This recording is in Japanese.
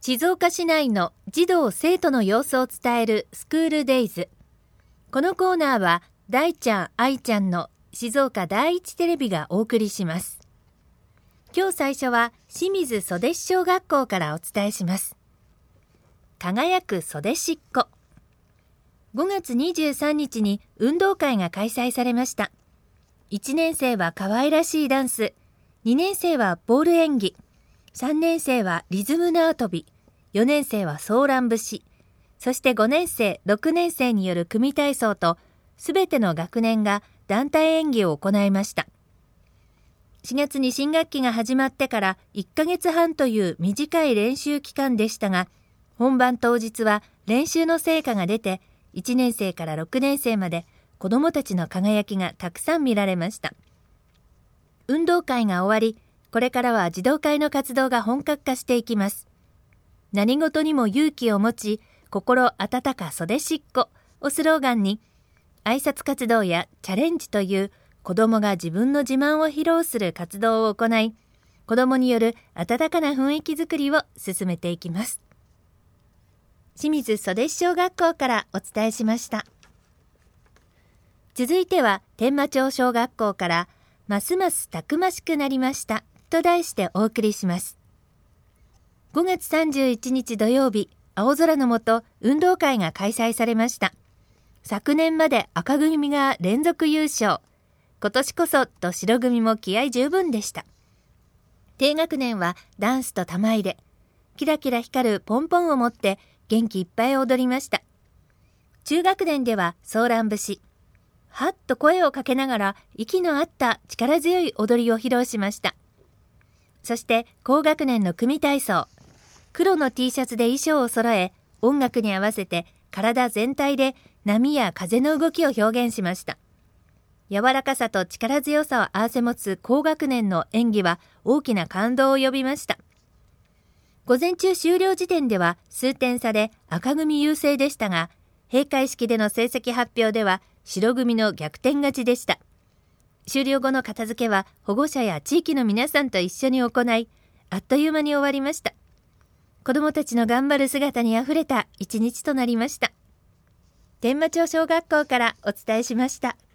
静岡市内の児童生徒の様子を伝えるスクールデイズ。このコーナーは大ちゃん、愛ちゃんの静岡第一テレビがお送りします。今日最初は清水袖子小学校からお伝えします。輝く袖子っ子。5月23日に運動会が開催されました。1年生は可愛らしいダンス、2年生はボール演技、3年生はリズム縄跳び、4年生はソーラン節、そして5年生、6年生による組体操と、すべての学年が団体演技を行いました。4月に新学期が始まってから1ヶ月半という短い練習期間でしたが、本番当日は練習の成果が出て、1年生から6年生まで子どもたちの輝きがたくさん見られました。運動会が終わり、これからは児童会の活動が本格化していきます。何事にも勇気を持ち、心温か袖子っ子をスローガンに、挨拶活動やチャレンジという子どもが自分の自慢を披露する活動を行い、子どもによる温かな雰囲気づくりを進めていきます。清水袖子小学校からお伝えしました。続いては天満町小学校からますますたくましくなりましたと題してお送りします。5月31日土曜日、青空の下運動会が開催されました。昨年まで赤組が連続優勝、今年こそと白組も気合十分でした。低学年はダンスと玉入れ、キラキラ光るポンポンを持って元気いっぱい踊りました。中学年ではソーラン節、はっと声をかけながら息の合った力強い踊りを披露しました。そして高学年の組体操、黒の T シャツで衣装を揃え、音楽に合わせて体全体で波や風の動きを表現しました。柔らかさと力強さを併せ持つ高学年の演技は大きな感動を呼びました。午前中終了時点では数点差で赤組優勢でしたが、閉会式での成績発表では白組の逆転勝ちでした。終了後の片付けは保護者や地域の皆さんと一緒に行い、あっという間に終わりました。子どもたちの頑張る姿にあふれた一日となりました。天満町小学校からお伝えしました。